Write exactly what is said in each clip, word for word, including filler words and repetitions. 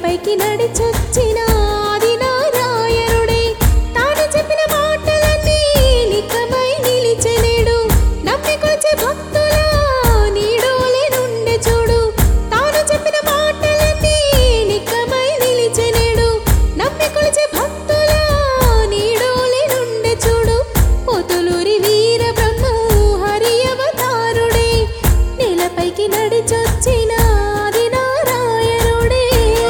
నేలపైకి నడిచొచ్చిన ఆది నారాయణుడే తాను చెప్పిన మాటలన్నీ నిక్కమై నిలిచెనేడు నమ్మి కొలిచే భక్తుల నీడోలే నుండే చూడు తాను చెప్పిన మాటలన్నీ నిక్కమై నిలిచెనేడు నమ్మి కొలిచే భక్తుల నీడోలే నుండే చూడు పొతులూరి వీర బ్రహ్మ హరి అవతారుడే నేలపైకి నడిచొచ్చిన ఆది నారాయణుడే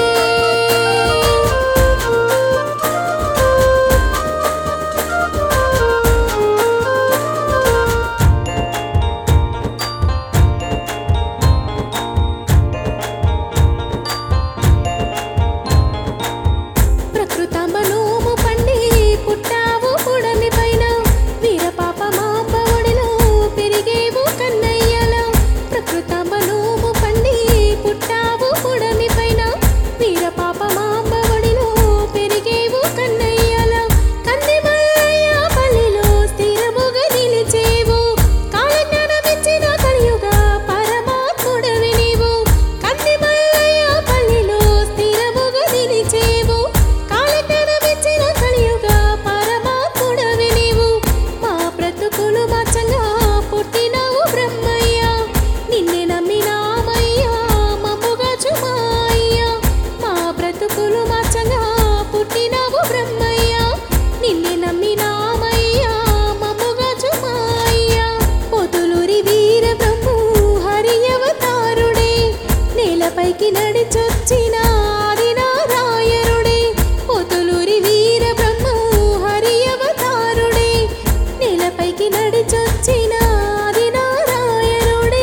ప్రకృతాంబ నోము పండి పుట్టావు పుడమి పైన వీర పాప మాంబ ఒడిలో పెరిగేవు కన్నయ్యల ప్రకృతాంబ నోము పండి పుట్టావు పుడమి పైన వీర పాప మాంబ ఒడిలో పెరిగేవు కన్నయ్యల కంది మల్లయ్య పల్లిలో స్థిరముగా నిలిచేవు కాలజ్ఞానమిచ్చిన కలియుగ పరమాత్ముడవి నీవు కంది మల్లయ్య పల్లిలో స్థిరముగా నిలిచేవు కాలజ్ఞానమిచ్చిన కలియుగ పరమాత్ముడవి నీవు మా బ్రతుకులు మార్చంగా పుట్టినవు బ్రహ్మయ్య నిన్నే నమ్మినామయ్యా మమ్ముగా చుమాయ్య మా బ్రతుకులు మార్చంగా పుట్టినవు బ్రహ్మయ్య నిన్నే నమ్మినామయ్యా మమ్ముగా చుమాయ్య పొతులూరి వీర బ్రహ్మ హరి అవతారుడే నేలపైకి నడిచొచ్చిన ఆది నారాయణుడే పొతులూరి వీర బ్రహ్మ హరి అవతారుడే నేలపైకి నడిచొచ్చిన ఆది నారాయణుడే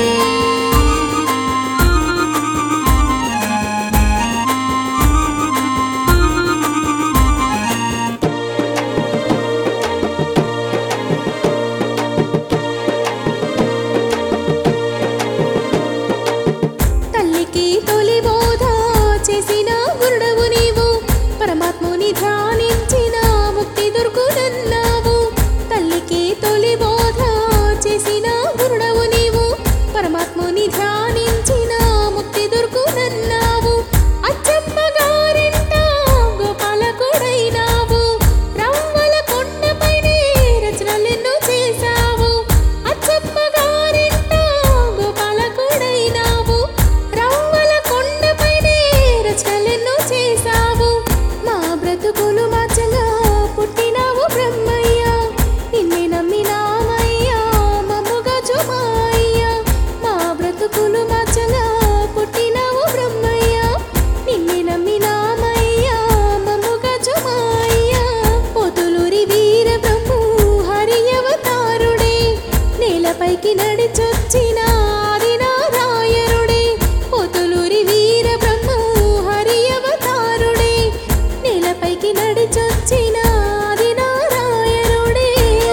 తల్లికి తొలి బోధ చేసిన గురుడవు నీవు పరమాత్ముని ధ్యానించిన ముక్తి దొరుకునన్నావు తల్లికి తొలి బోధ చేసిన గురుడవు నీవు పరమాత్ముని ధ్యానించిన ముక్తి దొరుకునన్నావు అచ్చమ్మ గారింట గోపాలకుడైనావు రవ్వల కొండపైనే రచనలెన్నో చేశావు అచ్చమ్మ గారింట గోపాలకుడైనావు రవ్వల కొండపైనే రచనలెన్నో చేశావు మా బ్రతుకులు మార్చంగా పుట్టినావు బ్రహ్మయ్య నిన్నే నమ్మినామయ్యా మమ్ముగా చుమాయ్య మా బ్రతుకులు మార్చంగా పుట్టినావు బ్రహ్మయ్య నిన్నే నమ్మినామయ్యా మమ్ముగా చుమాయ్య పొతులూరి వీర బ్రహ్మ హరి అవతారుడే నేలపైకి నడిచొచ్చిన ఆది నారాయణుడే పొతులూరి వీర బ్రహ్మ హరి అవతారుడే నేలపైకి నడిచొచ్చిన ఆది నారాయణుడే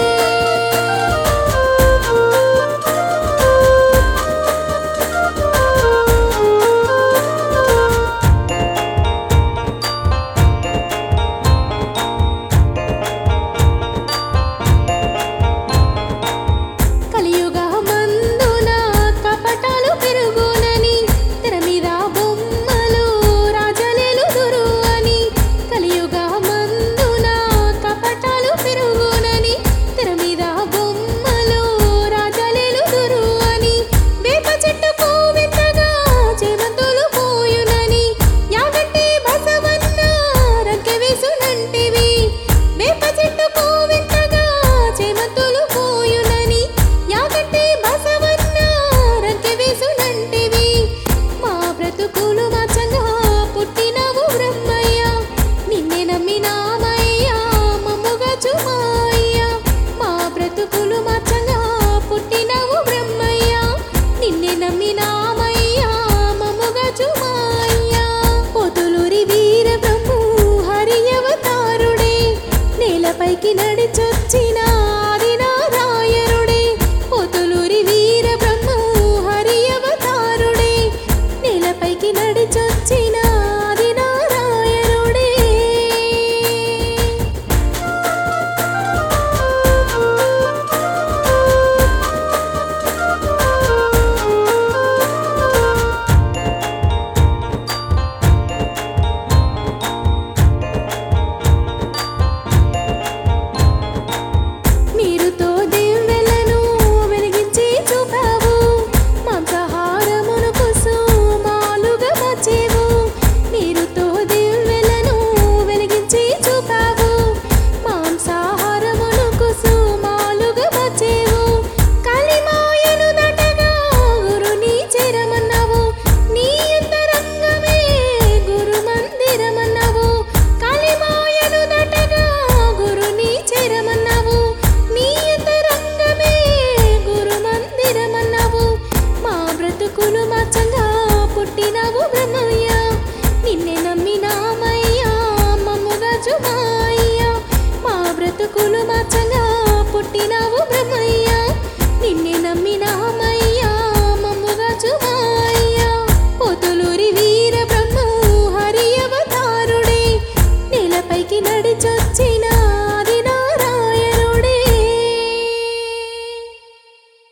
కలియుగ మందున కపటాలు పెరుగునని తెర మీద బొమ్మలు రాజలేలుదురు అని కలియుగ మందున కపటాలు పెరుగునని తెర మీద బొమ్మలు రాజలేలుదురు అని వేప చెట్టుకు విత్తగా చేమంతులు పోయునని యాగంటి బసవన్న రంకె వేసునంటివి వేప చెట్టుకు విత్తగా చేమంతులు పోయునని యాగంటి బసవన్న రంకె వేసునంటివి మా బ్రతుకులు మార్చంగా పుట్టినవు బ్రహ్మయ్య నిన్నే నమ్మినామయ్యా మమ్ముగా చుమాయ్య మా బ్రతుకులు మార్చంగా పుట్టినవు బ్రహ్మయ్య నిన్నే నమ్మినామయ్యా మమ్ముగా చుమాయ్య పొతులూరి వీర బ్రహ్మ హరి అవతారుడే నేలపైకి నడిచొచ్చిన ఆది నారాయణుడే పొతులూరి వీర బ్రహ్మ హరి అవతారుడే నేలపైకి నడిచొచ్చిన ఆది నారాయణుడే బతుకులు మార్చంగా